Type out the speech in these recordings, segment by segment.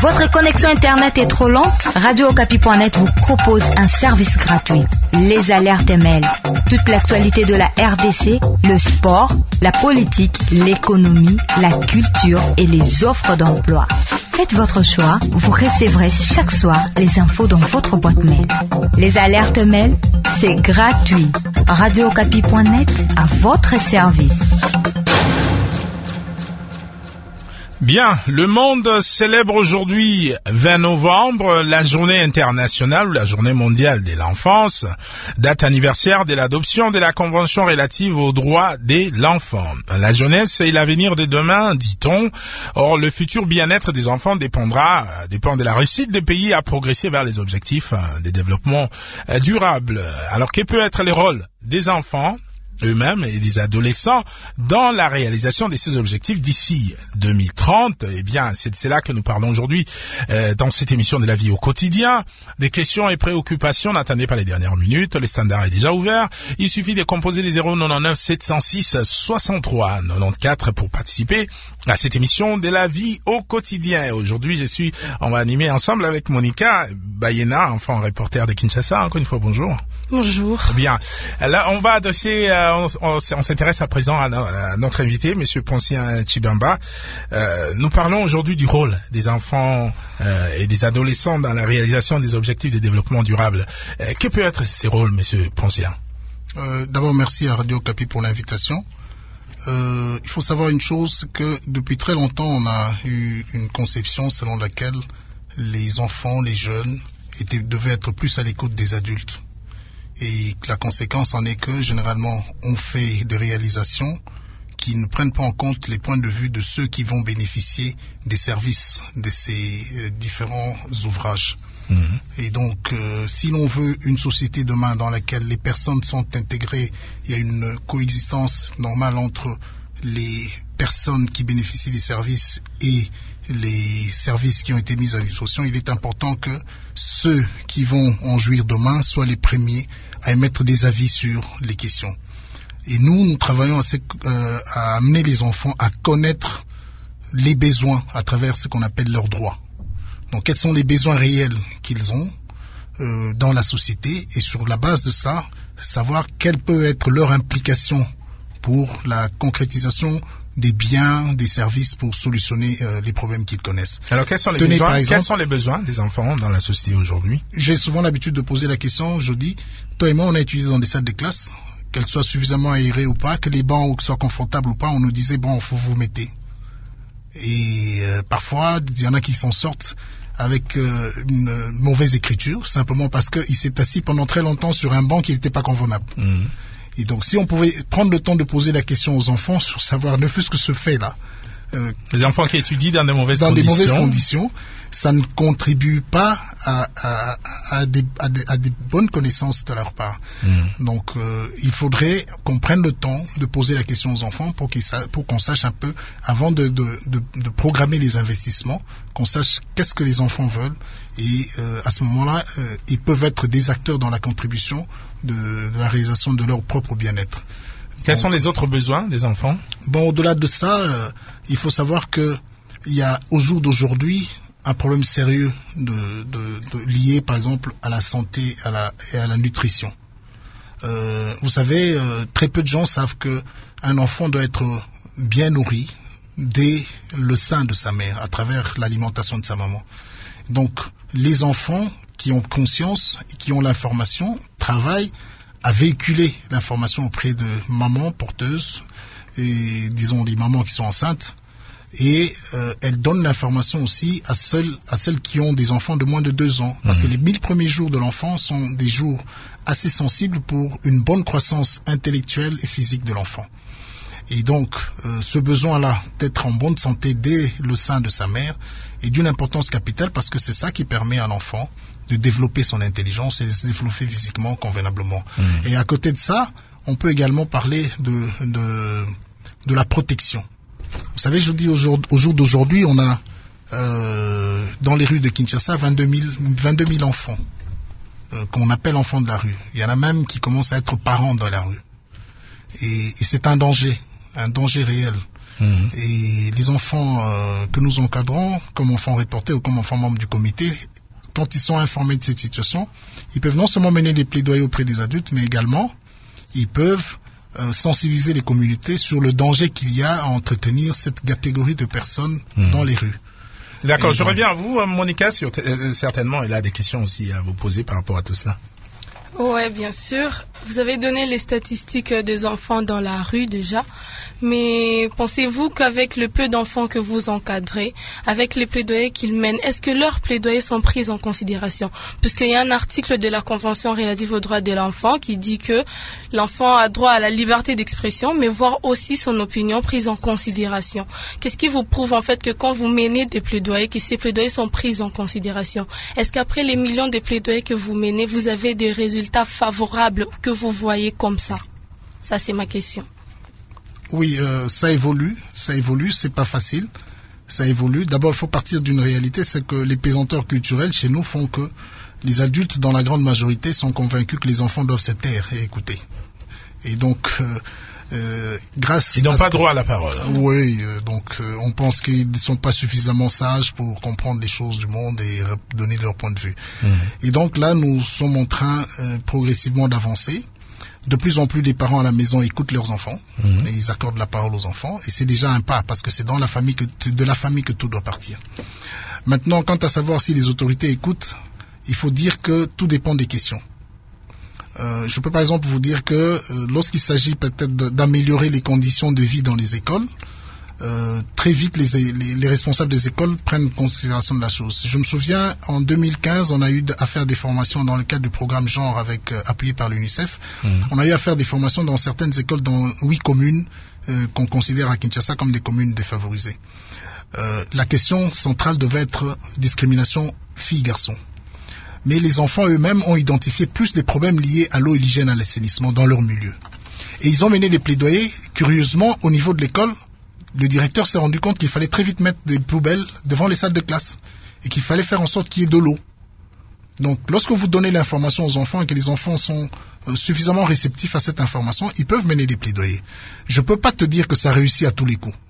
Votre connexion Internet est trop lente? RadioOkapi.net vous propose un service gratuit. Les alertes mail. Toute l'actualité de la RDC, le sport, la politique, l'économie, la culture et les offres d'emploi. Faites votre choix, vous recevrez chaque soir les infos dans votre boîte mail. Les alertes mail, c'est gratuit. RadioOkapi.net à votre service. Bien, le monde célèbre aujourd'hui, 20 novembre, la journée internationale ou la journée mondiale de l'enfance, date anniversaire de l'adoption de la Convention relative aux droits de l'enfant. La jeunesse est l'avenir de demain, dit-on. Or, le futur bien-être des enfants dépend de la réussite des pays à progresser vers les objectifs de développement durable. Alors, quel peut être le rôle des enfants eux-mêmes et des adolescents dans la réalisation de ces objectifs d'ici 2030. Eh bien, c'est là que nous parlons aujourd'hui dans cette émission de la vie au quotidien. Des questions et préoccupations, n'attendez pas les dernières minutes, le standard est déjà ouvert. Il suffit de composer les 099 706 63 94 pour participer à cette émission de la vie au quotidien. Aujourd'hui, on va animer ensemble avec Monica Bayena, enfant reporter de Kinshasa. Encore une fois, bonjour. Bonjour. Bien. Là, on va adresser, on s'intéresse à présent à notre invité, Monsieur Poncien Tshibamba. Nous parlons aujourd'hui du rôle des enfants et des adolescents dans la réalisation des objectifs de développement durable. Que peut être ces rôles, Monsieur Poncien? D'abord, merci à Radio Okapi pour l'invitation. Il faut savoir une chose, que depuis très longtemps, on a eu une conception selon laquelle les enfants, les jeunes, devaient être plus à l'écoute des adultes. Et la conséquence en est que, généralement, on fait des réalisations qui ne prennent pas en compte les points de vue de ceux qui vont bénéficier des services de ces différents ouvrages. Et donc, si l'on veut une société demain dans laquelle les personnes sont intégrées, il y a une coexistence normale entre les personnes qui bénéficient des services et les services qui ont été mis à disposition, il est important que ceux qui vont en jouir demain soient les premiers à émettre des avis sur les questions. Et nous travaillons à amener les enfants à connaître les besoins à travers ce qu'on appelle leurs droits. Donc, quels sont les besoins réels qu'ils ont dans la société, et sur la base de ça, savoir quelle peut être leur implication pour la concrétisation des biens, des services pour solutionner les problèmes qu'ils connaissent. Alors, quels sont les besoins des enfants dans la société aujourd'hui? J'ai souvent l'habitude de poser la question, je dis, toi et moi, on a étudié dans des salles de classe, qu'elles soient suffisamment aérées ou pas, que les bancs soient confortables ou pas, on nous disait, bon, faut vous mettez. Et parfois, il y en a qui s'en sortent avec une mauvaise écriture, simplement parce qu'il s'est assis pendant très longtemps sur un banc qui n'était pas convenable. Et donc, si on pouvait prendre le temps de poser la question aux enfants sur savoir ne fût-ce que ce fait-là. Les enfants qui étudient dans des mauvaises conditions, ça ne contribue pas à des bonnes connaissances de leur part. Donc, il faudrait qu'on prenne le temps de poser la question aux enfants pour qu'on sache un peu, avant de programmer les investissements, qu'on sache qu'est-ce que les enfants veulent. Et à ce moment-là, ils peuvent être des acteurs dans la contribution de la réalisation de leur propre bien-être. Quels sont les autres besoins des enfants? Bon, au-delà de ça, il faut savoir que il y a au jour d'aujourd'hui un problème sérieux lié, par exemple, à la santé et à la nutrition. Vous savez, très peu de gens savent que un enfant doit être bien nourri dès le sein de sa mère, à travers l'alimentation de sa maman. Donc, les enfants qui ont conscience et qui ont l'information travaillent à véhiculer l'information auprès de mamans porteuses, et disons des mamans qui sont enceintes, et elles donnent l'information aussi à celles qui ont des enfants de moins de 2 ans, parce que les 1000 premiers jours de l'enfant sont des jours assez sensibles pour une bonne croissance intellectuelle et physique de l'enfant. Et donc, ce besoin-là d'être en bonne santé dès le sein de sa mère est d'une importance capitale, parce que c'est ça qui permet à l'enfant de développer son intelligence et de se développer physiquement convenablement. Et à côté de ça, on peut également parler de la protection. Vous savez, je dis au jour d'aujourd'hui, on a dans les rues de Kinshasa 22 000 enfants qu'on appelle enfants de la rue. Il y en a même qui commencent à être parents dans la rue. Et c'est un danger réel. Et les enfants que nous encadrons, comme enfants reportés ou comme enfants membres du comité, quand ils sont informés de cette situation, ils peuvent non seulement mener des plaidoyers auprès des adultes, mais également, ils peuvent sensibiliser les communautés sur le danger qu'il y a à entretenir cette catégorie de personnes dans les rues. D'accord, je reviens à vous, Monica, certainement, elle a des questions aussi à vous poser par rapport à tout cela. Ouais, bien sûr. Vous avez donné les statistiques des enfants dans la rue déjà, mais pensez-vous qu'avec le peu d'enfants que vous encadrez, avec les plaidoyers qu'ils mènent, est-ce que leurs plaidoyers sont pris en considération? Puisqu'il y a un article de la Convention relative aux droits de l'enfant qui dit que l'enfant a droit à la liberté d'expression, mais voir aussi son opinion prise en considération. Qu'est-ce qui vous prouve en fait que quand vous menez des plaidoyers, que ces plaidoyers sont pris en considération? Est-ce qu'après les millions de plaidoyers que vous menez, vous avez des résultats favorables que vous voyez comme ça? Ça, c'est ma question. Oui, ça évolue, c'est pas facile, ça évolue. D'abord, il faut partir d'une réalité, c'est que les pesanteurs culturels chez nous font que les adultes, dans la grande majorité, sont convaincus que les enfants doivent se taire et écouter. Et donc, grâce ils n'ont pas droit à la parole. Oui, donc on pense qu'ils ne sont pas suffisamment sages pour comprendre les choses du monde et donner leur point de vue. Et donc là, nous sommes en train progressivement d'avancer. De plus en plus, les parents à la maison écoutent leurs enfants et ils accordent la parole aux enfants. Et c'est déjà un pas parce que c'est dans la famille de la famille que tout doit partir. Maintenant, quant à savoir si les autorités écoutent, il faut dire que tout dépend des questions. Je peux par exemple vous dire que lorsqu'il s'agit peut-être d'améliorer les conditions de vie dans les écoles, très vite les responsables des écoles prennent considération de la chose. Je me souviens, en 2015, on a eu à faire des formations dans le cadre du programme genre appuyé par l'UNICEF. On a eu à faire des formations dans certaines écoles dans 8 communes qu'on considère à Kinshasa comme des communes défavorisées. La question centrale devait être discrimination filles-garçons. Mais les enfants eux-mêmes ont identifié plus des problèmes liés à l'eau et l'hygiène à l'assainissement dans leur milieu. Et ils ont mené des plaidoyers, curieusement, au niveau de l'école. Le directeur s'est rendu compte qu'il fallait très vite mettre des poubelles devant les salles de classe et qu'il fallait faire en sorte qu'il y ait de l'eau. Donc, lorsque vous donnez l'information aux enfants et que les enfants sont suffisamment réceptifs à cette information, ils peuvent mener des plaidoyers. Je peux pas te dire que ça réussit à tous les coups.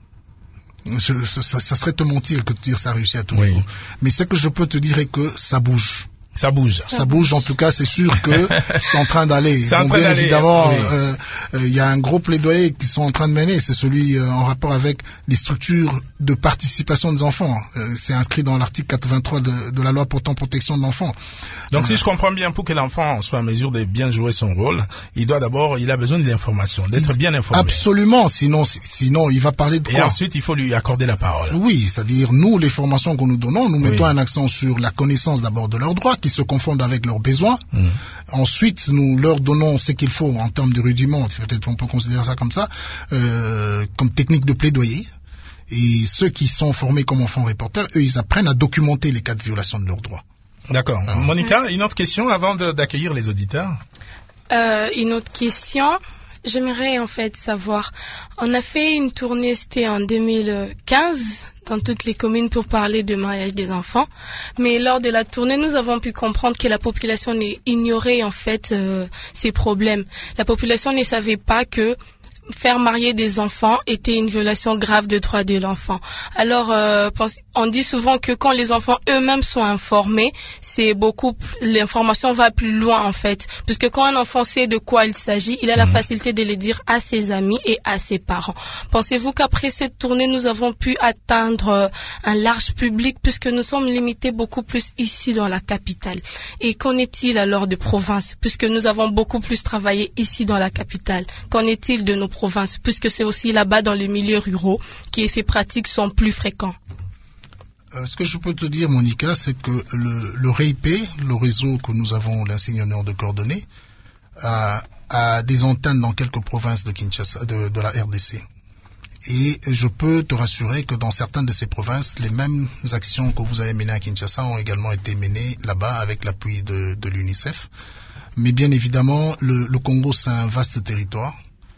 Ça serait te mentir que de dire ça réussit à tous les coups. Mais ce que je peux te dire est que ça bouge. Ça bouge. Ça bouge, en tout cas, c'est sûr que c'est en train d'aller. C'est en train d'aller. Évidemment, il y a un gros plaidoyer qu'ils sont en train de mener, c'est celui en rapport avec les structures de participation des enfants. C'est inscrit dans l'article 83 de la loi portant protection de l'enfant. Donc, si je comprends bien, pour que l'enfant soit en mesure de bien jouer son rôle, il a besoin de l'information, d'être bien informé. Absolument, sinon il va parler de quoi? Et ensuite, il faut lui accorder la parole. Oui, c'est-à-dire, nous, les formations que nous donnons, nous mettons un accent sur la connaissance d'abord de leurs droits, qui se confondent avec leurs besoins. Ensuite, nous leur donnons ce qu'il faut en termes de rudiments, peut-être on peut considérer ça comme ça, comme technique de plaidoyer. Et ceux qui sont formés comme enfants reporters, eux, ils apprennent à documenter les cas de violation de leurs droits. D'accord. Monica, une autre question avant d'accueillir les auditeurs? Une autre question. J'aimerais en fait savoir, on a fait une tournée, c'était en 2015, dans toutes les communes pour parler de mariage des enfants. Mais lors de la tournée, nous avons pu comprendre que la population ignorait en fait ces problèmes. La population ne savait pas que faire marier des enfants était une violation grave des droits de l'enfant. Alors, on dit souvent que quand les enfants eux-mêmes sont informés, l'information va plus loin en fait. Puisque quand un enfant sait de quoi il s'agit, il a la facilité de le dire à ses amis et à ses parents. Pensez-vous qu'après cette tournée, nous avons pu atteindre un large public puisque nous sommes limités beaucoup plus ici dans la capitale? Et qu'en est-il alors de province puisque nous avons beaucoup plus travaillé ici dans la capitale? Qu'en est-il de nos provinces puisque c'est aussi là-bas dans les milieux ruraux que ces pratiques sont plus fréquentes? Ce que je peux te dire, Monica, c'est que le REIP, le réseau que nous avons l'insigne honneur de coordonner, a des antennes dans quelques provinces de Kinshasa, de la RDC. Et je peux te rassurer que dans certaines de ces provinces, les mêmes actions que vous avez menées à Kinshasa ont également été menées là-bas avec l'appui de l'UNICEF. Mais bien évidemment, le Congo, c'est un vaste territoire.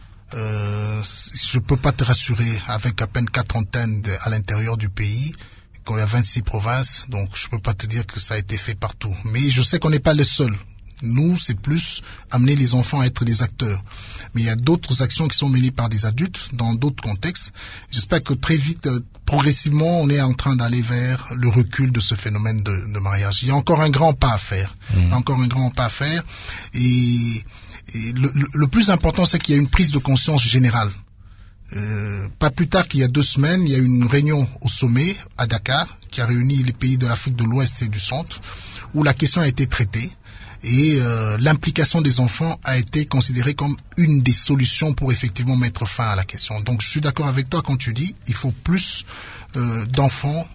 Je peux pas te rassurer avec à peine 4 antennes à l'intérieur du pays. Qu'on a 26 provinces, donc je peux pas te dire que ça a été fait partout. Mais je sais qu'on n'est pas les seuls. Nous, c'est plus amener les enfants à être des acteurs. Mais il y a d'autres actions qui sont menées par des adultes dans d'autres contextes. J'espère que très vite, progressivement, on est en train d'aller vers le recul de ce phénomène de mariage. Il y a encore un grand pas à faire. Et le plus important, c'est qu'il y a une prise de conscience générale. Pas plus tard qu'il y a 2 semaines, il y a eu une réunion au sommet à Dakar qui a réuni les pays de l'Afrique de l'Ouest et du Centre où la question a été traitée et l'implication des enfants a été considérée comme une des solutions pour effectivement mettre fin à la question. Donc je suis d'accord avec toi quand tu dis il faut plus d'enfants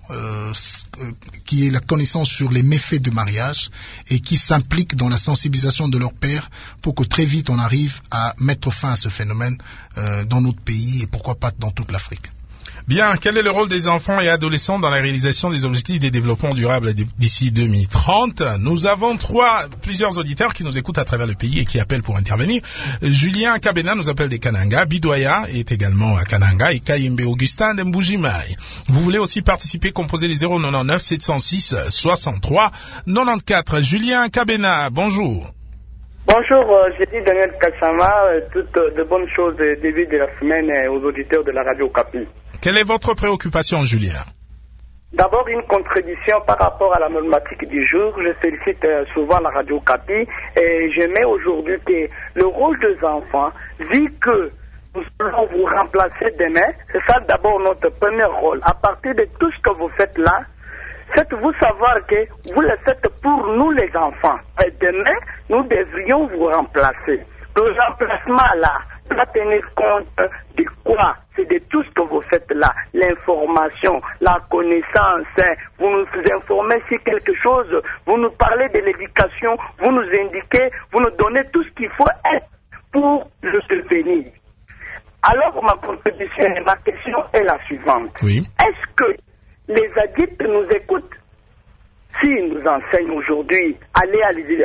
qui aient la connaissance sur les méfaits du mariage et qui s'impliquent dans la sensibilisation de leurs pères pour que très vite on arrive à mettre fin à ce phénomène dans notre pays et pourquoi pas dans toute l'Afrique. Bien, quel est le rôle des enfants et adolescents dans la réalisation des objectifs de développement durable d'ici 2030? Nous avons plusieurs auditeurs qui nous écoutent à travers le pays et qui appellent pour intervenir. Julien Kabena nous appelle des Kananga, Bidoya est également à Kananga et Kayimbe Augustin de Mbujimai. Vous voulez aussi participer, composer les 099 706 63 94. Julien Kabena, bonjour. Bonjour, je dis Daniel Kassama, toutes de bonnes choses début de la semaine aux auditeurs de la radio Okapi. Quelle est votre préoccupation, Julien? D'abord, une contribution par rapport à la problématique du jour. Je félicite souvent la radio Okapi et je mets aujourd'hui que le rôle des enfants, vu que nous allons vous remplacer demain, c'est ça d'abord notre premier rôle. À partir de tout ce que vous faites là, faites-vous savoir que vous le faites pour nous les enfants. Et demain, nous devrions vous remplacer. Le remplacement là doit tenir compte de quoi? C'est de tout ce que vous faites là. L'information, la connaissance. Vous nous informez sur quelque chose. Vous nous parlez de l'éducation. Vous nous indiquez, vous nous donnez tout ce qu'il faut être pour le devenir. Alors ma contribution et ma question est la suivante. Oui. Est-ce que les adultes nous écoutent? Si nous enseignent aujourd'hui, aller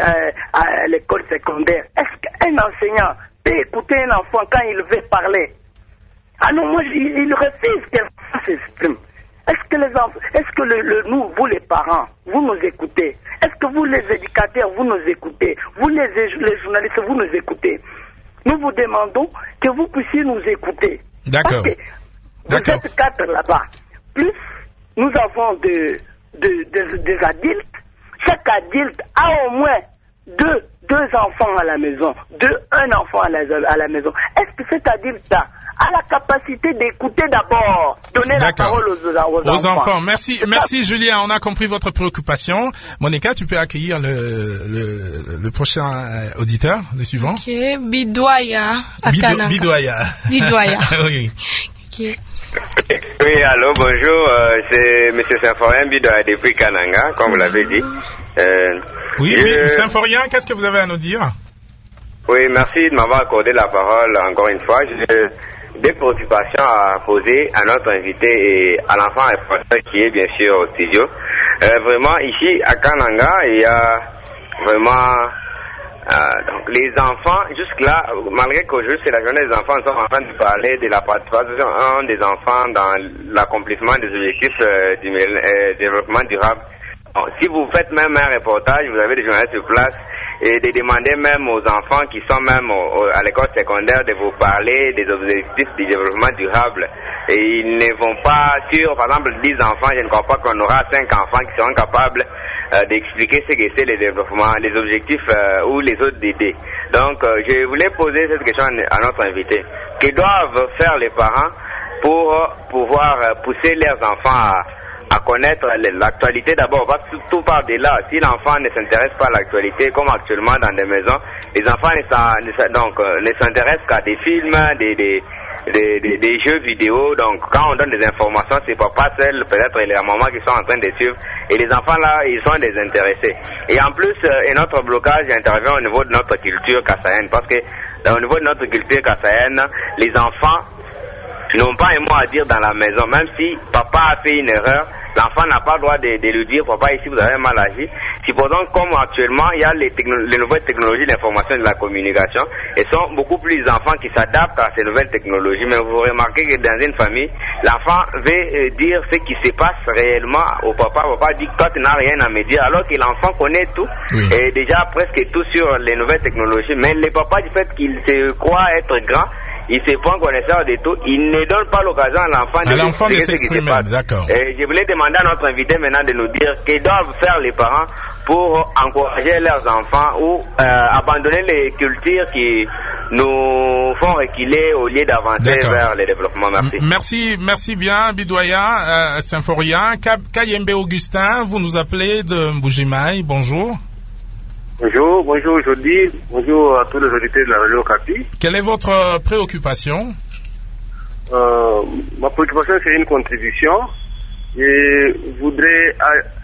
à l'école secondaire, est-ce qu'un enseignant peut écouter un enfant quand il veut parler? Ah non, moi, il refuse que l'enfant s'exprime. Est-ce que nous, vous les parents, vous nous écoutez? Est-ce que vous les éducateurs, vous nous écoutez? Vous les journalistes, vous nous écoutez? Nous vous demandons que vous puissiez nous écouter. D'accord. Parce que vous êtes 4 là-bas. Plus nous avons des adultes. Chaque adulte a au moins deux enfants à la maison, un enfant à la maison. Est-ce que cet adulte-là a la capacité d'écouter d'abord, donner la parole aux enfants? Merci Julien, on a compris votre préoccupation. Monica, tu peux accueillir le prochain auditeur, le suivant. Ok, Bidoya à Kananga. Bidoya. Oui. Okay. Oui, allô, bonjour, c'est M. Symphorien Bidoya depuis Kananga, comme vous l'avez dit. Oui, Symphorien, qu'est-ce que vous avez à nous dire? Oui, merci de m'avoir accordé la parole encore une fois. J'ai des préoccupations à poser à notre invité et à l'enfant qui est bien sûr au studio. Vraiment, ici à Kananga, il y a vraiment... donc les enfants, jusque-là, malgré qu'aujourd'hui c'est la journée des enfants, nous sommes en train de parler de la participation des enfants dans l'accomplissement des objectifs du développement durable. Bon, si vous faites même un reportage, vous avez des journalistes sur place, et de demander même aux enfants qui sont même à l'école secondaire de vous parler des objectifs du développement durable. Et ils ne vont pas sur, par exemple, 10 enfants, je ne crois pas qu'on aura 5 enfants qui seront capables d'expliquer ce que c'est le développement, les objectifs ou les autres idées. Donc, je voulais poser cette question à notre invité. Que doivent faire les parents pour pouvoir pousser leurs enfants à connaître l'actualité d'abord, parce que tout part de là. Si l'enfant ne s'intéresse pas à l'actualité, comme actuellement dans des maisons, les enfants ne s'intéressent qu'à des films, des jeux vidéo. Donc quand on donne des informations, c'est papa seul, peut-être et la maman qui sont en train de suivre, et les enfants là, ils sont désintéressés. Et en plus, notre blocage intervient au niveau de notre culture kassaïenne, parce que au niveau de notre culture kassaïenne, les enfants n'ont pas un mot à dire dans la maison. Même si papa a fait une erreur, l'enfant n'a pas le droit de lui dire, papa, ici vous avez mal agi. Supposons comme actuellement, il y a les nouvelles technologies de l'information et de la communication, et sont beaucoup plus les enfants qui s'adaptent à ces nouvelles technologies. Mais vous remarquez que dans une famille, l'enfant veut dire ce qui se passe réellement au papa. Papa dit, toi tu n'as rien à me dire, alors que l'enfant connaît tout, et déjà presque tout sur les nouvelles technologies. Mais le papa, du fait qu'il se croit être grand, il se prend connaisseur de tout, il ne donne pas l'occasion à l'enfant de s'exprimer. D'accord. Et je voulais demander à notre invité maintenant de nous dire que doivent faire les parents pour encourager leurs enfants ou abandonner les cultures qui nous font reculer au lieu d'avancer vers le développement. Merci. Merci bien, Bidoya, Symphorien. Kayembe Augustin, vous nous appelez de Mbujimaï, bonjour. Bonjour Jody, bonjour à tous les auditeurs de la Radio Okapi. Quelle est votre préoccupation? Ma préoccupation, c'est une contribution. Je voudrais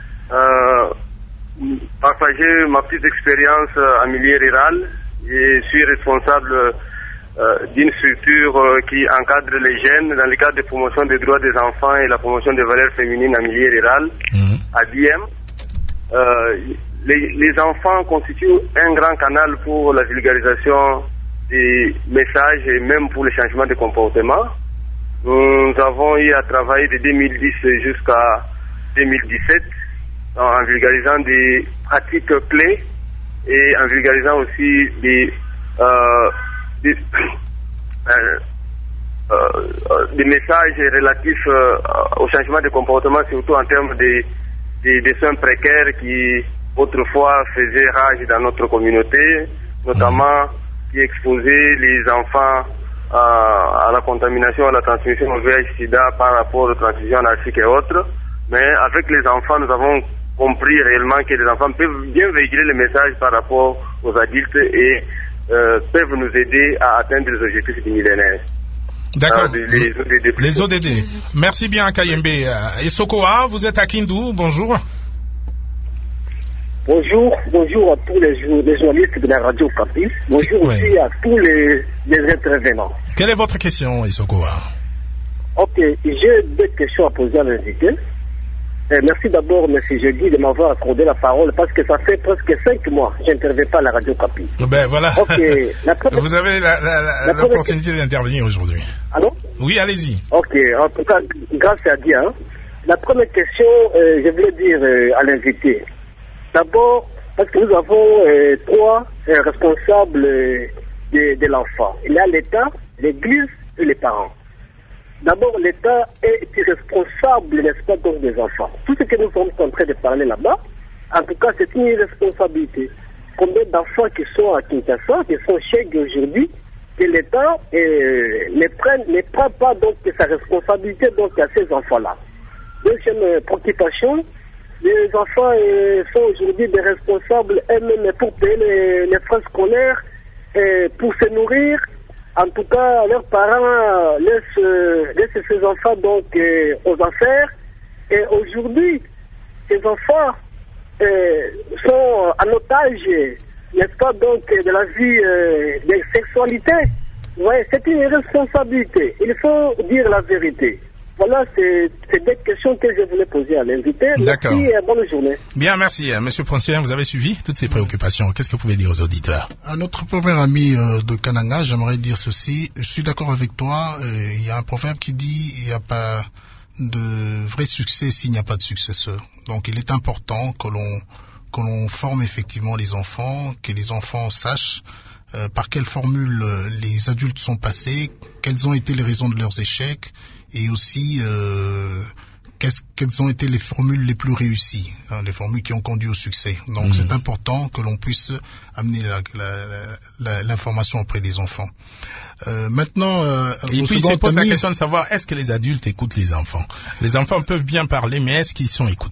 partager ma petite expérience en milieu rural. Je suis responsable d'une structure qui encadre les jeunes dans le cadre de promotion des droits des enfants et la promotion des valeurs féminines en milieu rural, à BM. Les enfants constituent un grand canal pour la vulgarisation des messages et même pour le changement de comportement. Nous avons eu à travailler de 2010 jusqu'à 2017 en vulgarisant des pratiques clés et en vulgarisant aussi des messages relatifs au changement de comportement, surtout en termes des soins précaires qui autrefois faisait rage dans notre communauté, notamment qui exposait les enfants à la contamination, à la transmission au VIH/SIDA par rapport aux transfusions anarchiques et autres. Mais avec les enfants, nous avons compris réellement que les enfants peuvent bien véhiculer le message par rapport aux adultes et peuvent nous aider à atteindre les objectifs du millénaire. D'accord. Les ODD. Merci bien, Kayembe. Isokoa, vous êtes à Kindu, bonjour. Bonjour à tous les journalistes de la Radio Okapi. Bonjour aussi à tous les intervenants. Quelle est votre question, Isokoa? Ok, j'ai deux questions à poser à l'invité. Merci d'abord, M. Jeudi, de m'avoir accordé la parole parce que ça fait presque 5 mois que je n'interviens pas à la Radio Okapi. Ben voilà. Okay. Vous avez l'opportunité d'intervenir aujourd'hui. Allô? Oui, allez-y. Ok, en tout cas, grâce à Dieu. La première question, je voulais dire à l'invité. D'abord, parce que nous avons 3 responsables de l'enfant. Il y a l'État, l'Église et les parents. D'abord, l'État est irresponsable, n'est-ce pas, donc des enfants. Tout ce que nous sommes en train de parler là-bas, en tout cas, c'est une irresponsabilité. Combien d'enfants qui sont à Kinshasa, qui sont chez aujourd'hui, que l'État ne prend pas donc sa responsabilité donc à ces enfants-là. Deuxième préoccupation, les enfants sont aujourd'hui des responsables eux-mêmes pour payer les frais scolaires, pour se nourrir. En tout cas, leurs parents laissent ces enfants donc aux enfers. Et aujourd'hui, ces enfants sont en otage, n'est-ce pas, donc de la vie de sexualité. Ouais, c'est une responsabilité. Il faut dire la vérité. Voilà, c'est des questions que je voulais poser à l'invité. D'accord. Merci et bonne journée. Bien, merci. Monsieur Poncien, vous avez suivi toutes ces préoccupations. Qu'est-ce que vous pouvez dire aux auditeurs? À notre premier ami de Kananga, j'aimerais dire ceci. Je suis d'accord avec toi. Il y a un proverbe qui dit il n'y a pas de vrai succès s'il n'y a pas de successeur. Donc, il est important que l'on forme effectivement les enfants, que les enfants sachent par quelle formule les adultes sont passés, quelles ont été les raisons de leurs échecs et aussi quelles ont été les formules les plus réussies, les formules qui ont conduit au succès. Donc c'est important que l'on puisse amener l'information auprès des enfants. Maintenant, et puis se pose la question de savoir est-ce que les adultes écoutent les enfants. Les enfants peuvent bien parler, mais est-ce qu'ils sont écoutés?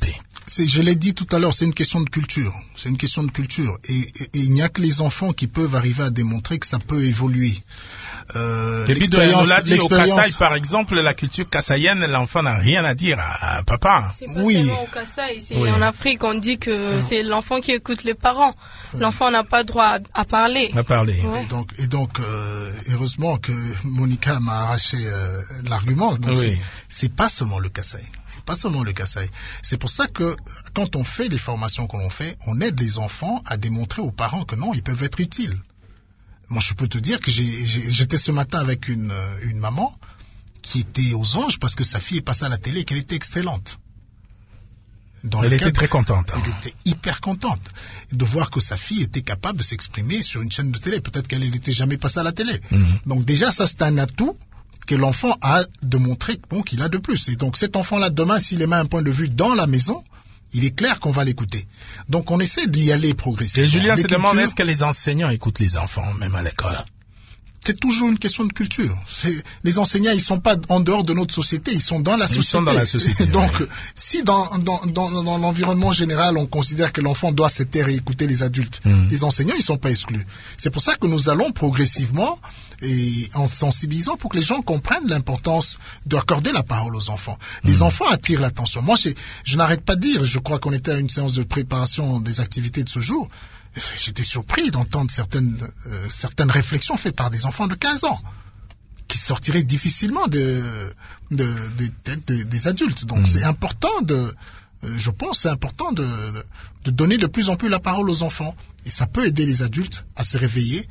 Je l'ai dit tout à l'heure, c'est une question de culture. C'est une question de culture. Et il n'y a que les enfants qui peuvent arriver à démontrer que ça peut évoluer. Et puis, on l'a dit au Kasaï, par exemple, la culture kassaïenne, l'enfant n'a rien à dire à papa. C'est pas seulement au Kasaï, en Afrique, on dit que c'est l'enfant qui écoute les parents. L'enfant n'a pas le droit à parler. À parler. Ouais. Et donc, heureusement que Monica m'a arraché l'argument. Donc, c'est pas seulement le Kasaï. C'est pas seulement le Kasaï. C'est pour ça que quand on fait les formations que l'on fait, on aide les enfants à démontrer aux parents que non, ils peuvent être utiles. Moi, je peux te dire que j'étais ce matin avec une maman qui était aux anges parce que sa fille est passée à la télé et qu'elle était excellente. Elle était très contente. Elle était hyper contente de voir que sa fille était capable de s'exprimer sur une chaîne de télé. Peut-être qu'elle n'était jamais passée à la télé. Donc déjà, ça c'est un atout que l'enfant a de montrer qu'il a de plus. Et donc cet enfant-là, demain, s'il émet un point de vue dans la maison, il est clair qu'on va l'écouter. Donc on essaie d'y aller progressivement. Et Julien se demande, est-ce que les enseignants écoutent les enfants, même à l'école? C'est toujours une question de culture. Les enseignants, ils sont pas en dehors de notre société, ils sont dans la société. Ils sont dans la société. Donc, si dans l'environnement général, on considère que l'enfant doit se taire et écouter les adultes, les enseignants, ils sont pas exclus. C'est pour ça que nous allons progressivement et en sensibilisant pour que les gens comprennent l'importance d'accorder la parole aux enfants. Les enfants attirent l'attention. Moi, je n'arrête pas de dire, je crois qu'on était à une séance de préparation des activités de ce jour. J'étais surpris d'entendre certaines réflexions faites par des enfants de 15 ans qui sortiraient difficilement des adultes. Donc c'est important je pense c'est important de donner de plus en plus la parole aux enfants. Et ça peut aider les adultes à se réveiller,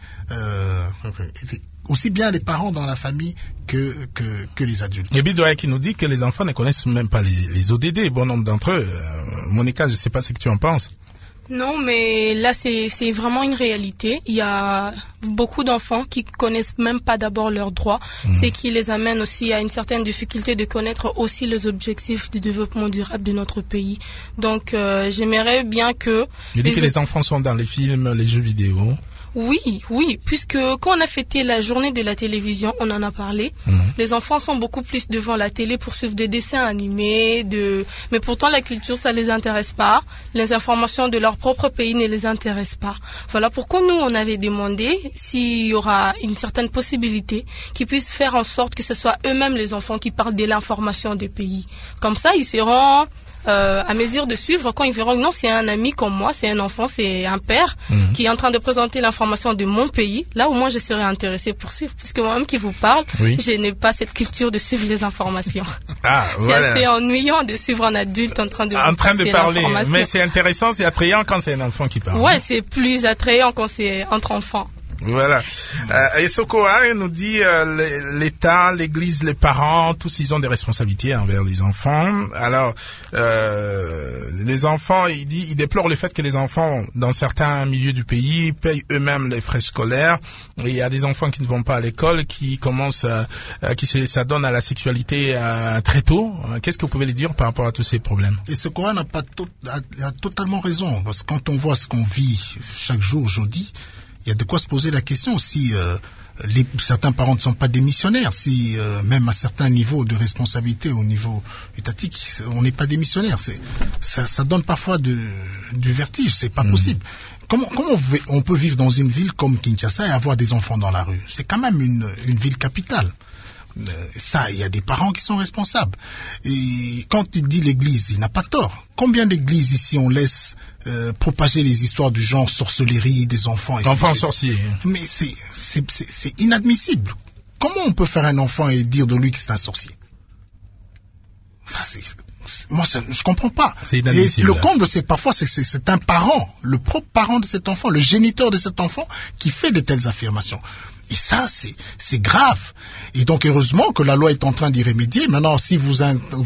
aussi bien les parents dans la famille que les adultes. Et Bidoya qui nous dit que les enfants ne connaissent même pas les ODD, bon nombre d'entre eux. Monica, je sais pas ce que tu en penses. Non, mais là, c'est vraiment une réalité. Il y a beaucoup d'enfants qui connaissent même pas d'abord leurs droits. C'est qui les amène aussi à une certaine difficulté de connaître aussi les objectifs du développement durable de notre pays. Donc, j'aimerais bien que... Je dis que les enfants sont dans les films, les jeux vidéo. Oui, puisque quand on a fêté la journée de la télévision, on en a parlé. Les enfants sont beaucoup plus devant la télé pour suivre des dessins animés, mais pourtant la culture, ça les intéresse pas. Les informations de leur propre pays ne les intéressent pas. Voilà pourquoi nous, on avait demandé s'il y aura une certaine possibilité qu'ils puissent faire en sorte que ce soit eux-mêmes les enfants qui parlent de l'information des pays. Comme ça, ils seront... à mesure de suivre quand ils verront que non, c'est un ami comme moi, c'est un enfant, c'est un père qui est en train de présenter l'information de mon pays. Là, au moins, je serais intéressée pour suivre, puisque moi-même qui vous parle, je n'ai pas cette culture de suivre les informations. C'est assez ennuyant de suivre un adulte en train de parler. Mais c'est intéressant, c'est attrayant quand c'est un enfant qui parle. Ouais, c'est plus attrayant quand c'est entre enfants. Voilà. Et Sokoa nous dit l'État, l'Église, les parents, tous ils ont des responsabilités envers les enfants. Alors les enfants, il déplore le fait que les enfants dans certains milieux du pays payent eux-mêmes les frais scolaires. Et il y a des enfants qui ne vont pas à l'école, qui commencent, qui s'adonnent à la sexualité très tôt. Qu'est-ce que vous pouvez lui dire par rapport à tous ces problèmes? Et Sokoa a totalement raison, parce que quand on voit ce qu'on vit chaque jour aujourd'hui, il y a de quoi se poser la question si certains parents ne sont pas démissionnaires, si même à certains niveaux de responsabilité au niveau étatique, on n'est pas démissionnaire. Ça donne parfois du vertige, c'est pas possible. Comment on peut vivre dans une ville comme Kinshasa et avoir des enfants dans la rue? C'est quand même une ville capitale. Ça, il y a des parents qui sont responsables. Et quand il dit l'église, il n'a pas tort. Combien d'églises ici on laisse propager les histoires du genre sorcellerie des enfants? Enfants sorciers. Mais c'est inadmissible. Comment on peut faire un enfant et dire de lui que c'est un sorcier? Ça, je comprends pas. C'est inadmissible. Et le comble, c'est un parent, le propre parent de cet enfant, le géniteur de cet enfant, qui fait de telles affirmations. Et ça, c'est grave. Et donc, heureusement que la loi est en train d'y remédier. Maintenant, si vous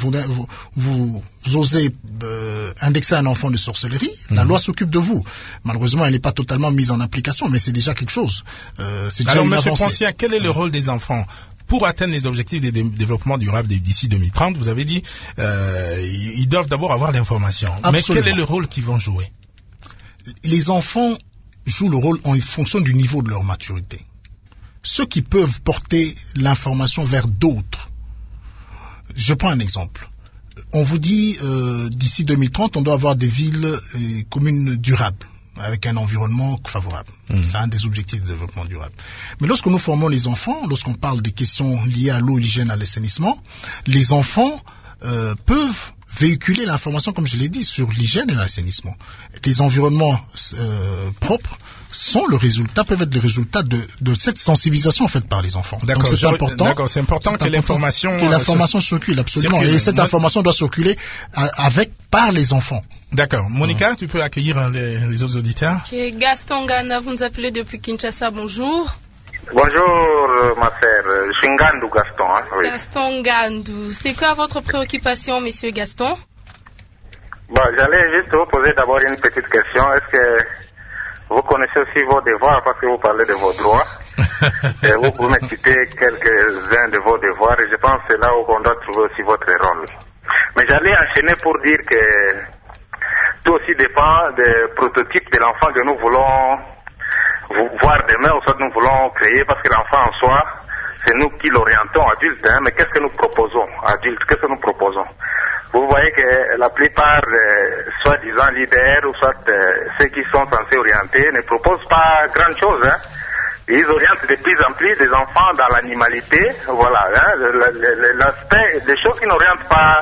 osez indexer un enfant de sorcellerie, la loi s'occupe de vous. Malheureusement, elle n'est pas totalement mise en application, mais c'est déjà quelque chose. Alors, Monsieur Poncien, quel est le rôle des enfants pour atteindre les objectifs de développement durable d'ici 2030? Vous avez dit, ils doivent d'abord avoir l'information. Mais quel est le rôle qu'ils vont jouer? Les enfants jouent le rôle en fonction du niveau de leur maturité. Ceux qui peuvent porter l'information vers d'autres. Je prends un exemple. on vous dit, d'ici 2030, on doit avoir des villes et communes durables, avec un environnement favorable. C'est un des objectifs de développement durable. Mais lorsque nous formons les enfants, lorsqu'on parle des questions liées à l'eau, l'hygiène, à l'assainissement, les enfants peuvent véhiculer l'information, comme je l'ai dit, sur l'hygiène et l'assainissement. Les environnements propres sont le résultat, peuvent être le résultat de cette sensibilisation faite par les enfants. D'accord, donc c'est important. D'accord, c'est important que l'information circule, absolument. Et cette information doit circuler par les enfants. D'accord. Monica, tu peux accueillir les autres auditeurs. Okay. Gaston Gana, vous nous appelez depuis Kinshasa, bonjour. Bonjour ma sœur, je suis Ngandou Gaston. Hein, oui. Gaston Ngandou, c'est quoi votre préoccupation, monsieur Gaston? J'allais juste vous poser d'abord une petite question. Est-ce que vous connaissez aussi vos devoirs, parce que vous parlez de vos droits? Et vous pouvez me citer quelques-uns de vos devoirs, et je pense que c'est là où on doit trouver aussi votre rôle. Mais j'allais enchaîner pour dire que tout aussi dépend des prototypes de l'enfant que nous voulons voir demain, ou soit nous voulons créer, parce que l'enfant en soi, c'est nous qui l'orientons adulte, hein, mais qu'est-ce que nous proposons adulte, qu'est-ce que nous proposons? Vous voyez que la plupart, soi-disant leaders, ou soit ceux qui sont censés orienter, ne proposent pas grand chose, hein. Ils orientent de plus en plus des enfants dans l'animalité, voilà, hein, l'aspect, des choses qui n'orientent pas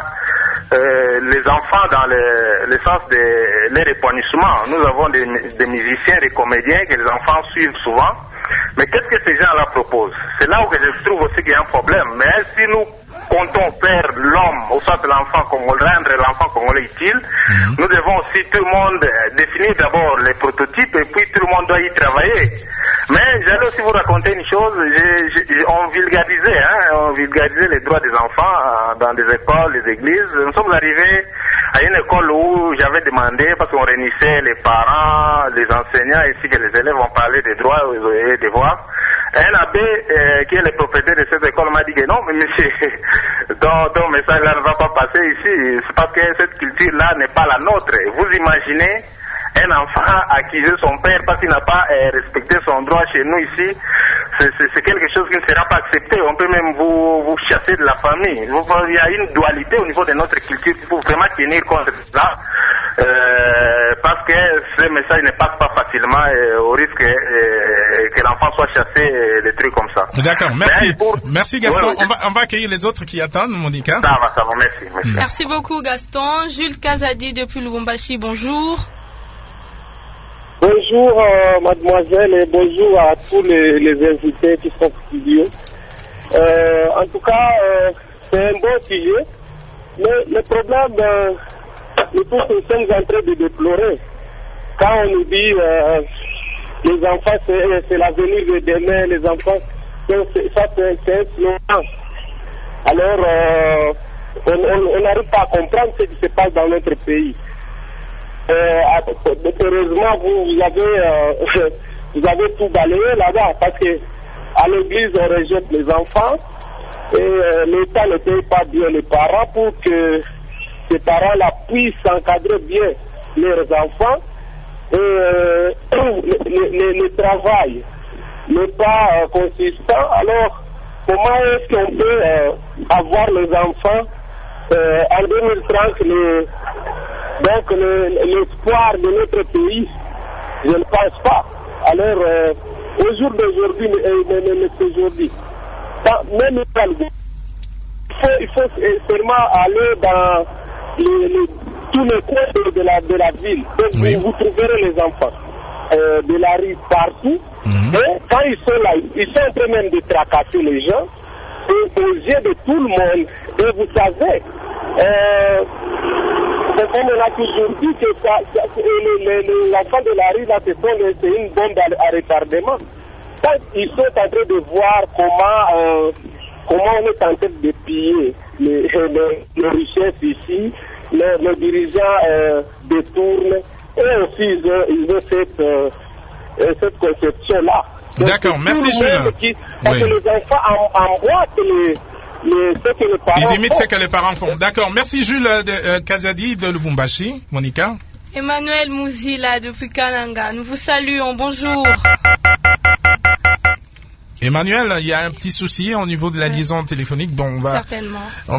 les enfants dans le sens de leur épanouissement. Nous avons des musiciens, des comédiens que les enfants suivent souvent, mais qu'est-ce que ces gens-là proposent? C'est là où je trouve aussi qu'il y a un problème. Mais si nous comptons faire l'homme, ou soit l'enfant congolais, rendre l'enfant congolais utile, nous devons aussi tout le monde définir d'abord les prototypes, et puis tout le monde doit y travailler. Mais j'allais aussi vous raconter une chose, on vulgarisait les droits des enfants dans des écoles, les églises. Nous sommes arrivés à une école où j'avais demandé, parce qu'on réunissait les parents, les enseignants, ainsi que les élèves ont parlé des droits et des devoirs. Un abbé qui est le propriétaire de cette école m'a dit que non, mais monsieur, ton message-là ne va pas passer ici. C'est parce que cette culture-là n'est pas la nôtre. Vous imaginez un enfant accuser son père parce qu'il n'a pas respecté son droit chez nous ici, c'est quelque chose qui ne sera pas accepté. On peut même vous chasser de la famille. Il y a une dualité au niveau de notre culture qu'il faut vraiment tenir compte de cela, parce que ce message ne passe pas facilement au risque que l'enfant soit chassé, des trucs comme ça. D'accord, merci. Merci Gaston. Ouais. On va accueillir les autres qui attendent, Monica. Ça va, merci. Merci beaucoup Gaston. Jules Kazadi depuis Lubumbashi, bonjour. Bonjour mademoiselle et bonjour à tous les invités qui sont au studio. En tout cas, c'est un bon sujet, mais le problème, nous tous nous sommes en train de déplorer. Quand on nous dit les enfants c'est l'avenir de demain, les enfants, ça c'est un slogan. Alors, on n'arrive pas à comprendre ce qui se passe dans notre pays. Heureusement, vous avez tout balayé là-bas, parce que à l'église on rejette les enfants et l'État ne paye pas bien les parents pour que ces parents-là puissent encadrer bien leurs enfants, et le travail n'est pas consistant. Alors comment est-ce qu'on peut avoir les enfants en 2030 donc l'espoir de notre pays? Je ne pense pas. Alors au jour d'aujourd'hui, même il faut seulement aller dans tous les coins de la ville. Donc vous trouverez les enfants de la rue partout. Et quand ils sont là, ils sont en train même de tracasser les gens aux yeux de tout le monde. Et vous savez, comme on a toujours dit que l'enfant de la rue là, c'est une bombe à retardement. Quand ils sont en train de voir comment on est en train de piller les richesses ici, les dirigeants détournent, et aussi ils ont cette conception-là. D'accord, merci Jules. Parce que les enfants emboîtent ce que les parents ils imitent ce que les parents font. D'accord, merci Jules Kazadi de Lubumbashi. Monica. Emmanuel Mouzila depuis Kananga, nous vous saluons, bonjour. Emmanuel, il y a un petit souci au niveau de la liaison téléphonique. Bon, certainement. Il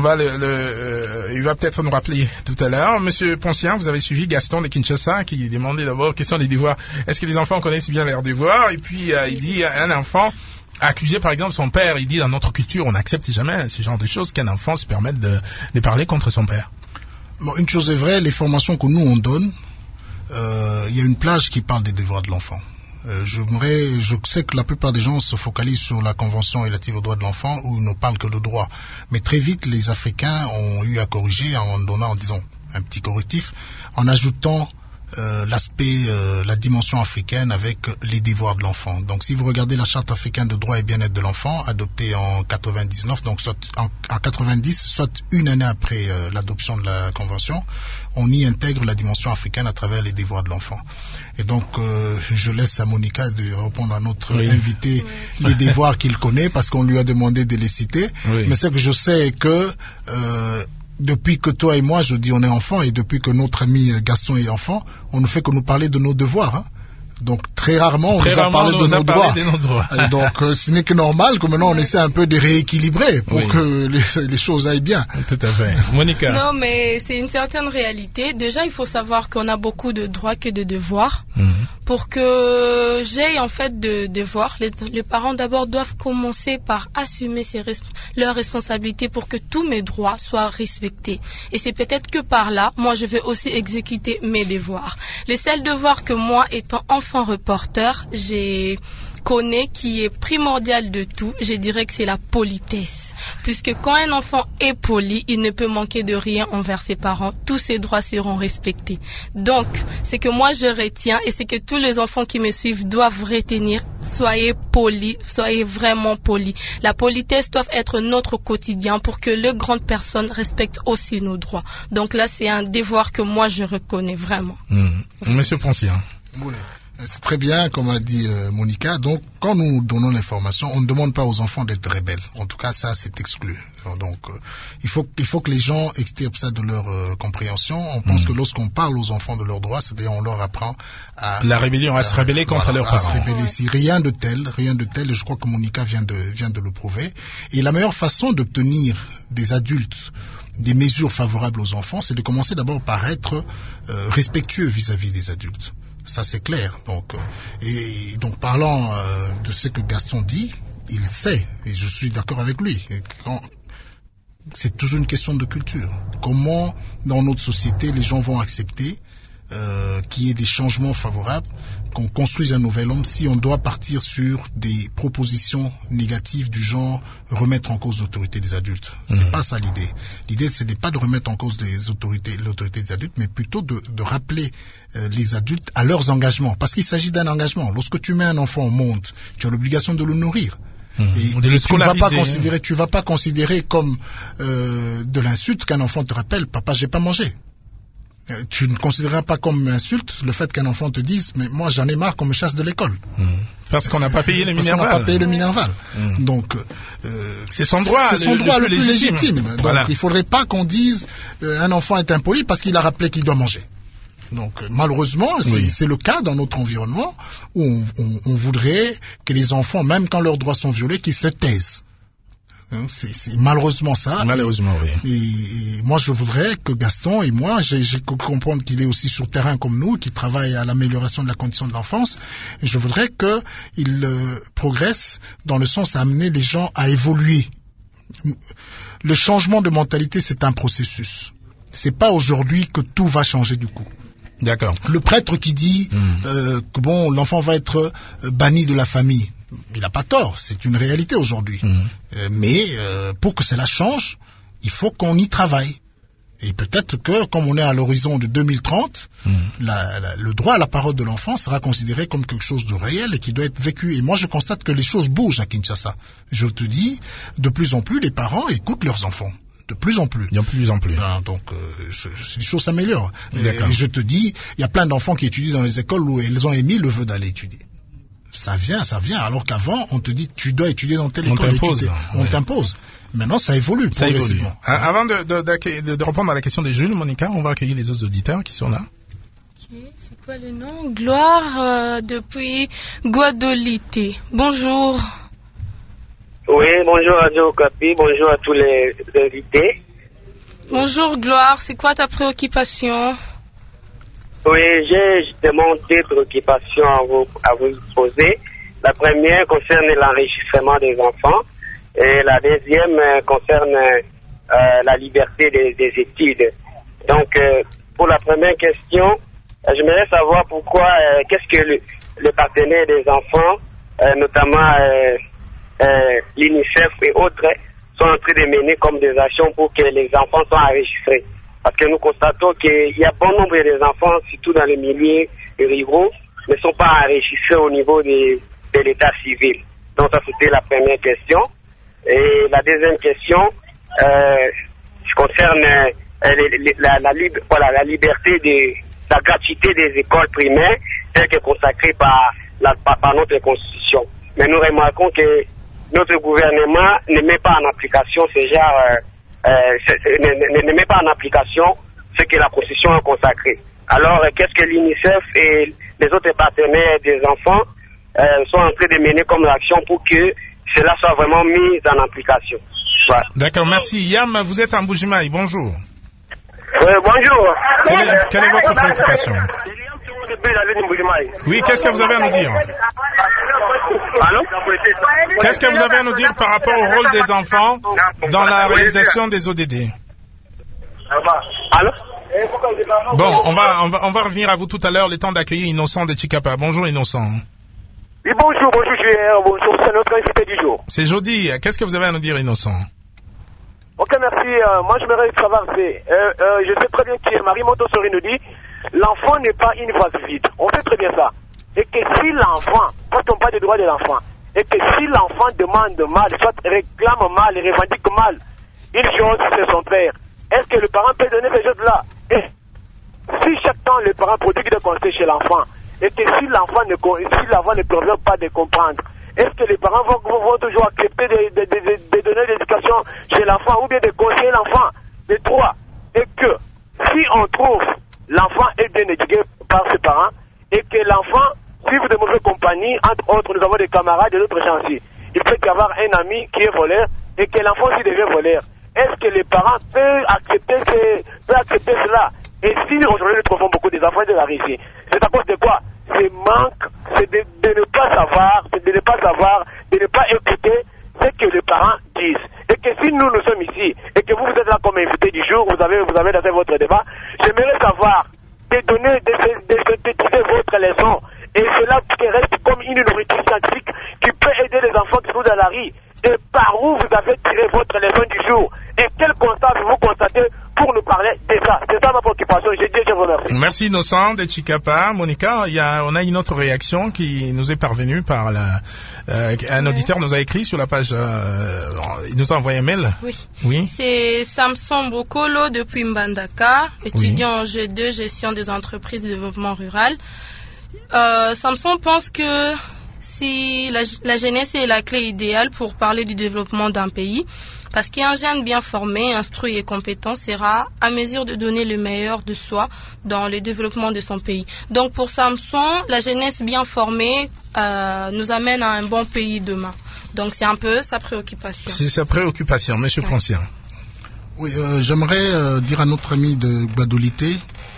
va peut-être nous rappeler tout à l'heure. Monsieur Poncien, vous avez suivi Gaston de Kinshasa qui demandait d'abord question des devoirs. Est-ce que les enfants connaissent bien leurs devoirs? Et puis, il dit, un enfant accusé par exemple son père, il dit dans notre culture, on n'accepte jamais ce genre de choses qu'un enfant se permette de parler contre son père. Bon, une chose est vraie, les formations que nous on donne, il y a une plage qui parle des devoirs de l'enfant. Je sais que la plupart des gens se focalisent sur la Convention relative aux droits de l'enfant où ils ne parlent que de droits. Mais très vite, les Africains ont eu à corriger en donnant, disons, un petit correctif, en ajoutant la dimension africaine avec les devoirs de l'enfant. Donc si vous regardez la Charte africaine de droits et bien-être de l'enfant, adoptée en 99, donc soit en 90, soit une année après l'adoption de la Convention, on y intègre la dimension africaine à travers les devoirs de l'enfant. Et donc je laisse à Monica de répondre à notre invité les devoirs qu'il connaît parce qu'on lui a demandé de les citer. Mais ce que je sais est que depuis que toi et moi, je dis on est enfant, et depuis que notre ami Gaston est enfant, on ne fait que nous parler de nos devoirs. Hein. Donc très rarement on nous a parlé de nos droits. Donc ce n'est que normal que maintenant on essaie un peu de rééquilibrer pour que les choses aillent bien. Tout à fait. Monica. Non, mais c'est une certaine réalité. Déjà, il faut savoir qu'on a beaucoup de droits que de devoirs. Pour que j'aie en fait de devoirs, les parents d'abord doivent commencer par assumer leurs responsabilités pour que tous mes droits soient respectés. Et c'est peut-être que par là, moi je vais aussi exécuter mes devoirs. Les seuls devoirs que moi, étant enfant reporter, j'ai connais qui est primordial de tout, je dirais que c'est la politesse. Puisque quand un enfant est poli, il ne peut manquer de rien envers ses parents. Tous ses droits seront respectés. Donc, c'est que moi je retiens et c'est que tous les enfants qui me suivent doivent retenir. Soyez polis, soyez vraiment polis. La politesse doit être notre quotidien pour que les grandes personnes respectent aussi nos droits. Donc là, c'est un devoir que moi je reconnais vraiment. Monsieur Poncien. Oui. C'est très bien, comme a dit Monica. Donc, quand nous donnons l'information, on ne demande pas aux enfants d'être rebelles. En tout cas, ça, c'est exclu. Donc, il faut que les gens extirpent ça de leur compréhension. On pense que lorsqu'on parle aux enfants de leurs droits, c'est-à-dire on leur apprend à la rébellion, à se rebeller contre leurs parents. Rien de tel. Et je crois que Monica vient de le prouver. Et la meilleure façon d'obtenir des adultes des mesures favorables aux enfants, c'est de commencer d'abord par être respectueux vis-à-vis des adultes. Ça c'est clair. Donc, et donc parlant de ce que Gaston dit, il sait, et je suis d'accord avec lui. C'est toujours une question de culture. Comment dans notre société les gens vont accepter qu'il y ait des changements favorables, qu'on construise un nouvel homme si on doit partir sur des propositions négatives du genre remettre en cause l'autorité des adultes. C'est pas ça l'idée. L'idée, ce n'est pas de remettre en cause l'autorité des adultes, mais plutôt de rappeler les adultes à leurs engagements. Parce qu'il s'agit d'un engagement. Lorsque tu mets un enfant au monde, tu as l'obligation de le nourrir. Et tu vas pas considérer comme de l'insulte qu'un enfant te rappelle, papa, j'ai pas mangé. Tu ne considéreras pas comme une insulte le fait qu'un enfant te dise mais moi j'en ai marre qu'on me chasse de l'école. Parce qu'on n'a pas payé le Minerval. Donc c'est son droit, le plus légitime. Donc voilà. Il faudrait pas qu'on dise un enfant est impoli parce qu'il a rappelé qu'il doit manger. Donc malheureusement, c'est le cas dans notre environnement où on voudrait que les enfants, même quand leurs droits sont violés, qu'ils se taisent. C'est malheureusement ça. Malheureusement, oui. Et moi, je voudrais que Gaston et moi, j'ai comprendre qu'il est aussi sur terrain comme nous, qu'il travaille à l'amélioration de la condition de l'enfance. Et je voudrais qu'il progresse dans le sens à amener les gens à évoluer. Le changement de mentalité, c'est un processus. C'est pas aujourd'hui que tout va changer du coup. D'accord. Le prêtre qui dit que bon, l'enfant va être banni de la famille. Il n'a pas tort, c'est une réalité aujourd'hui. Mais pour que cela change, il faut qu'on y travaille. Et peut-être que, comme on est à l'horizon de 2030, le droit à la parole de l'enfant sera considéré comme quelque chose de réel et qui doit être vécu. Et moi, je constate que les choses bougent à Kinshasa. Je te dis, de plus en plus, les parents écoutent leurs enfants. De plus en plus. Donc, les choses s'améliorent. Et je te dis, il y a plein d'enfants qui étudient dans les écoles où ils ont émis le vœu d'aller étudier. Ça vient, alors qu'avant, on te dit, tu dois étudier dans telle école. On t'impose. Maintenant, ça évolue. Avant de répondre à la question de Jules, Monica, on va accueillir les autres auditeurs qui sont là. C'est quoi le nom? Gloire, depuis Guadolite. Bonjour. Oui, bonjour Radio Okapi, bonjour à tous les invités. Bonjour Gloire, c'est quoi ta préoccupation? Oui, j'ai justement deux préoccupations à vous poser. La première concerne l'enregistrement des enfants et la deuxième concerne la liberté des études. Donc, pour la première question, j'aimerais savoir pourquoi, qu'est-ce que les partenaires des enfants, notamment l'UNICEF et autres, sont en train de mener comme des actions pour que les enfants soient enregistrés. Parce que nous constatons qu'il y a bon nombre d'enfants, surtout dans les milieux ruraux, ne sont pas enregistrés au niveau de l'état civil. Donc ça, c'était la première question. Et la deuxième question concerne la liberté la gratuité des écoles primaires telle que consacrée par notre Constitution. Mais nous remarquons que notre gouvernement ne met pas en application ne met pas en application ce que la Constitution a consacré. Alors, qu'est-ce que l'UNICEF et les autres partenaires des enfants sont en train de mener comme action pour que cela soit vraiment mis en application? Voilà. D'accord, merci. Yam, vous êtes en Bujimaï, bonjour. Bonjour. Quelle est votre préoccupation? Oui, qu'est-ce que vous avez à nous dire? Allô? Qu'est-ce que vous avez à nous dire par rapport au rôle des enfants dans la réalisation des ODD? Allô? Bon, on va revenir à vous tout à l'heure, le temps d'accueillir Innocent de Chikapa. Bonjour Innocent. Oui, bonjour, bonjour, c'est notre invité du jour. C'est Jody, qu'est-ce que vous avez à nous dire Innocent? Ok, merci. Moi, je voudrais savoir, je sais très bien que Marie Montessori nous dit, l'enfant n'est pas une vase vide. On sait très bien ça. Et que si l'enfant, parce qu'on parle des droits de l'enfant, et que si l'enfant demande mal, soit réclame mal, revendique mal, une chose, c'est son père. Est-ce que le parent peut donner ces choses-là? Et si chaque temps le parent produit des conseils chez l'enfant, et que si l'enfant ne parvient pas de comprendre, est-ce que les parents vont toujours accepter de donner l'éducation chez l'enfant ou bien de conseiller l'enfant? De trois. Et que si on trouve l'enfant est bien éduqué par ses parents et que l'enfant suive de mauvaises compagnies, entre autres, nous avons des camarades de d'autres gens ici. Il peut y avoir un ami qui est voleur et que l'enfant aussi devient voleur. Est-ce que les parents peuvent accepter cela? Et si aujourd'hui nous trouvons beaucoup des enfants de la Russie, c'est à cause de quoi? C'est manque, c'est de ne pas savoir, de ne pas écouter ce que les parents disent. Et que si nous sommes ici, et que vous êtes là comme invité du jour, vous avez lancé votre débat, j'aimerais savoir, de synthétiser votre leçon. Et cela reste comme une nourriture scientifique qui peut aider les enfants qui sont dans la rue. Et par où vous avez tiré votre leçon du jour? Et quel constat avez-vous constaté pour nous parler de ça? C'est ça ma préoccupation. Je vous remercie. Merci Innocent de Chikapa. Monica, on a une autre réaction qui nous est parvenue par un auditeur nous a écrit sur la page, il nous a envoyé un mail. Oui. C'est Samson Bokolo depuis Mbandaka, étudiant en G2, gestion des entreprises de développement rural. Samson pense que si la jeunesse est la clé idéale pour parler du développement d'un pays, parce qu'un jeune bien formé, instruit et compétent sera à mesure de donner le meilleur de soi dans le développement de son pays. Donc pour Samson, la jeunesse bien formée nous amène à un bon pays demain. Donc c'est un peu sa préoccupation. C'est sa préoccupation, Monsieur Francien. Oui, j'aimerais dire à notre ami de Gbadolité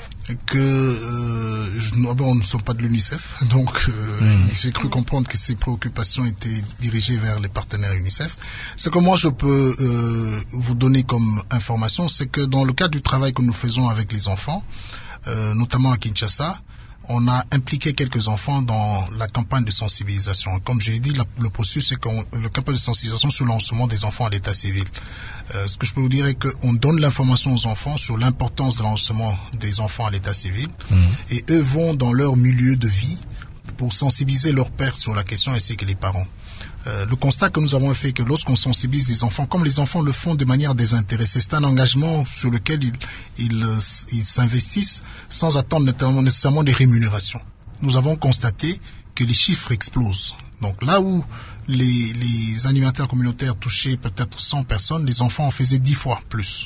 que nous ne sommes pas de l'UNICEF, donc j'ai cru comprendre que ces préoccupations étaient dirigées vers les partenaires UNICEF. Ce que moi je peux vous donner comme information, c'est que dans le cadre du travail que nous faisons avec les enfants, notamment à Kinshasa, on a impliqué quelques enfants dans la campagne de sensibilisation. Comme je l'ai dit, le processus, c'est le campagne de sensibilisation sur le lancement des enfants à l'état civil. Ce que je peux vous dire est qu'on donne l'information aux enfants sur l'importance de lancement des enfants à l'état civil, et eux vont dans leur milieu de vie pour sensibiliser leurs pères sur la question, ainsi que les parents. Le constat que nous avons fait que lorsqu'on sensibilise les enfants, comme les enfants le font de manière désintéressée, c'est un engagement sur lequel ils s'investissent sans attendre nécessairement des rémunérations. Nous avons constaté que les chiffres explosent. Donc là où les animateurs communautaires touchaient peut-être 100 personnes, les enfants en faisaient 10 fois plus.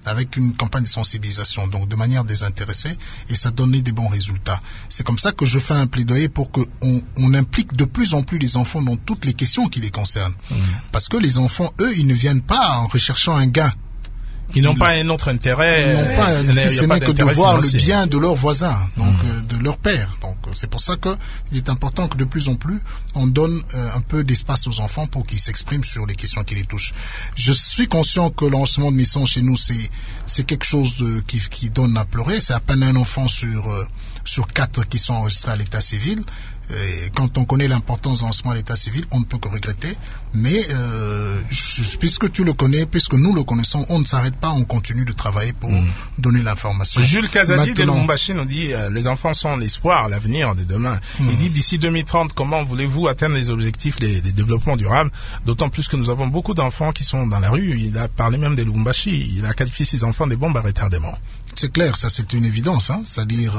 avec une campagne de sensibilisation, donc de manière désintéressée, et ça donnait des bons résultats. C'est comme ça que je fais un plaidoyer pour qu'on implique de plus en plus les enfants dans toutes les questions qui les concernent. Parce que les enfants, eux, ils ne viennent pas en recherchant un gain. Ils n'ont pas un autre intérêt. Ils n'ont pas, si ce n'est que de voir le bien de leurs voisins, donc de leur père. Donc c'est pour ça que il est important que de plus en plus on donne un peu d'espace aux enfants pour qu'ils s'expriment sur les questions qui les touchent. Je suis conscient que l'enregistrement de naissance chez nous c'est quelque chose qui donne à pleurer. C'est à peine un enfant sur 4 qui sont enregistrés à l'état civil. Et quand on connaît l'importance de l'enregistrement à l'état civil, on ne peut que regretter. Mais puisque tu le connais, puisque nous le connaissons, on ne s'arrête pas, on continue de travailler pour donner l'information. Jules Kazadi de Lubumbashi nous dit les enfants sont l'espoir, l'avenir de demain. Il dit d'ici 2030, comment voulez-vous atteindre les objectifs des développements durables? D'autant plus que nous avons beaucoup d'enfants qui sont dans la rue. Il a parlé même de Lubumbashi. Il a qualifié ses enfants des bombes à retardement. C'est clair, ça c'est une évidence. C'est-à-dire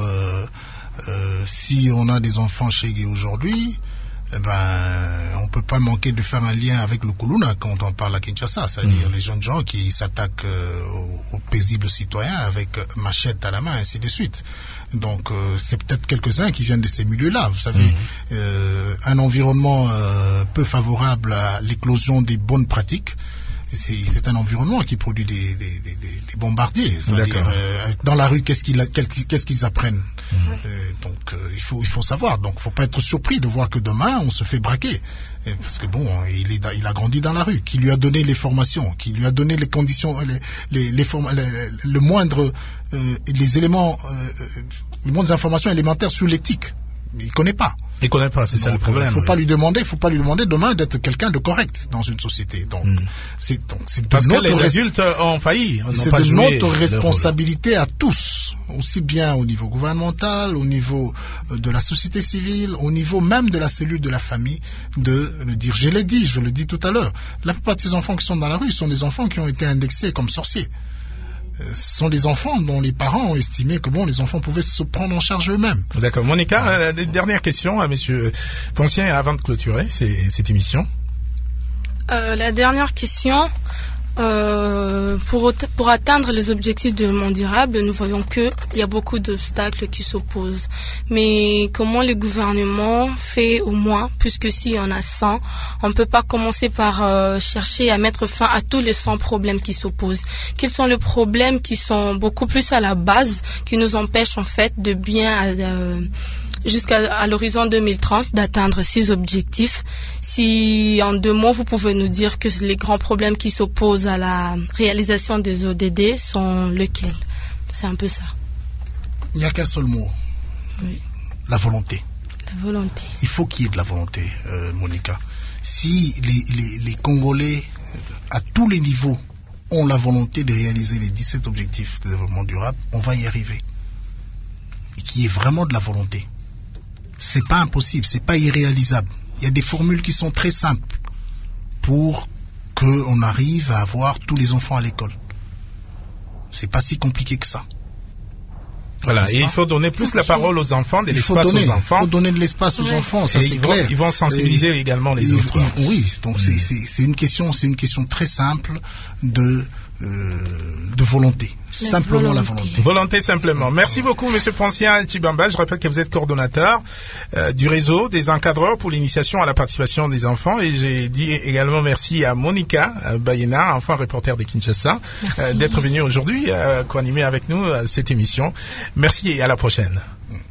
si on a des enfants chez Guy aujourd'hui, on peut pas manquer de faire un lien avec le Kuluna quand on parle à Kinshasa, c'est-à-dire les jeunes gens qui s'attaquent aux paisibles citoyens avec machette à la main, ainsi de suite. Donc c'est peut-être quelques-uns qui viennent de ces milieux-là. Vous savez, un environnement peu favorable à l'éclosion des bonnes pratiques. C'est un environnement qui produit des bombardiers. Dans la rue, qu'est-ce qu'ils apprennent? Donc il faut savoir. Donc faut pas être surpris de voir que demain on se fait braquer. Parce que bon, il a grandi dans la rue. Qui lui a donné les formations, qui lui a donné les conditions, le moindre, les éléments, les moindres informations élémentaires sur l'éthique. Il connaît pas. Il connaît pas, c'est ça le problème. Faut pas lui demander demain d'être quelqu'un de correct dans une société. Donc, c'est parce que les adultes ont failli. C'est de notre responsabilité à tous, aussi bien au niveau gouvernemental, au niveau de la société civile, au niveau même de la cellule de la famille, de le dire. Je le dis tout à l'heure. La plupart de ces enfants qui sont dans la rue sont des enfants qui ont été indexés comme sorciers. Ce sont des enfants dont les parents ont estimé que les enfants pouvaient se prendre en charge eux-mêmes. D'accord. Monica, dernière question à Monsieur Poncien avant de clôturer cette émission. La dernière question, pour atteindre les objectifs de développement durable, nous voyons qu'il y a beaucoup d'obstacles qui s'opposent. Mais comment le gouvernement fait au moins, puisque s'il y en a 100, on ne peut pas commencer par chercher à mettre fin à tous les 100 problèmes qui s'opposent. Quels sont les problèmes qui sont beaucoup plus à la base, qui nous empêchent en fait de bien jusqu'à l'horizon 2030 d'atteindre ces objectifs? Si en 2 mots vous pouvez nous dire que les grands problèmes qui s'opposent à la réalisation des ODD sont lesquels? C'est un peu ça. Il n'y a qu'un seul mot. Oui. La volonté. La volonté. Il faut qu'il y ait de la volonté, Monica. Si les Congolais, à tous les niveaux, ont la volonté de réaliser les 17 objectifs de développement durable, on va y arriver. Et qu'il y ait vraiment de la volonté. C'est pas impossible, c'est pas irréalisable. Il y a des formules qui sont très simples pour qu'on arrive à avoir tous les enfants à l'école. C'est pas si compliqué que ça. Voilà, et il faut donner plus la parole aux enfants, de l'espace aux enfants. Il faut donner de l'espace aux enfants, ça c'est clair. Ils vont sensibiliser également les autres. Oui, donc c'est une question très simple de volonté. Simplement la volonté. Volonté simplement. Merci beaucoup, Monsieur Poncien Tshibamba. Je rappelle que vous êtes coordonnateur du réseau des encadreurs pour l'initiation à la participation des enfants. Et j'ai dit également merci à Monica Bayena, enfant reporter de Kinshasa, d'être venue aujourd'hui co-animer avec nous cette émission. Merci et à la prochaine.